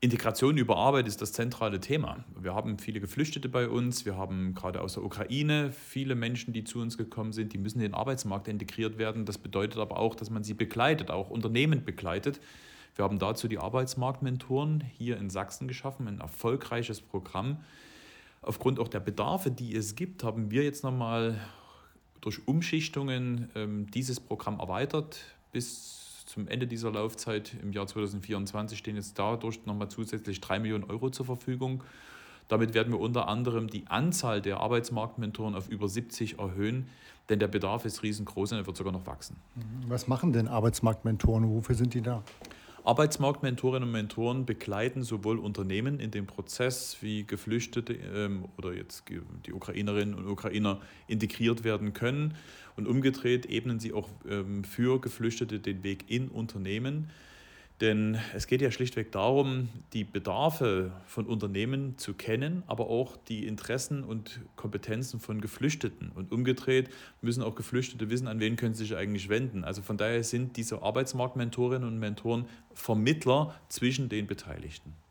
Integration über Arbeit ist das zentrale Thema. Wir haben viele Geflüchtete bei uns, wir haben gerade aus der Ukraine viele Menschen, die zu uns gekommen sind, die müssen in den Arbeitsmarkt integriert werden. Das bedeutet aber auch, dass man sie begleitet, auch Unternehmen begleitet. Wir haben dazu die Arbeitsmarktmentoren hier in Sachsen geschaffen, ein erfolgreiches Programm. Aufgrund auch der Bedarfe, die es gibt, haben wir jetzt nochmal durch Umschichtungen dieses Programm erweitert. Bis zum Ende dieser Laufzeit im Jahr 2024 stehen jetzt dadurch nochmal zusätzlich 3 Millionen Euro zur Verfügung. Damit werden wir unter anderem die Anzahl der Arbeitsmarktmentoren auf über 70 erhöhen, denn der Bedarf ist riesengroß und er wird sogar noch wachsen. Was machen denn Arbeitsmarktmentoren? Wofür sind die da? Arbeitsmarktmentorinnen und Mentoren begleiten sowohl Unternehmen in dem Prozess, wie Geflüchtete oder jetzt die Ukrainerinnen und Ukrainer integriert werden können. Und umgedreht ebnen sie auch für Geflüchtete den Weg in Unternehmen. Denn es geht ja schlichtweg darum, die Bedarfe von Unternehmen zu kennen, aber auch die Interessen und Kompetenzen von Geflüchteten. Und umgedreht müssen auch Geflüchtete wissen, an wen können sie sich eigentlich wenden. Also von daher sind diese Arbeitsmarktmentorinnen und Mentoren Vermittler zwischen den Beteiligten.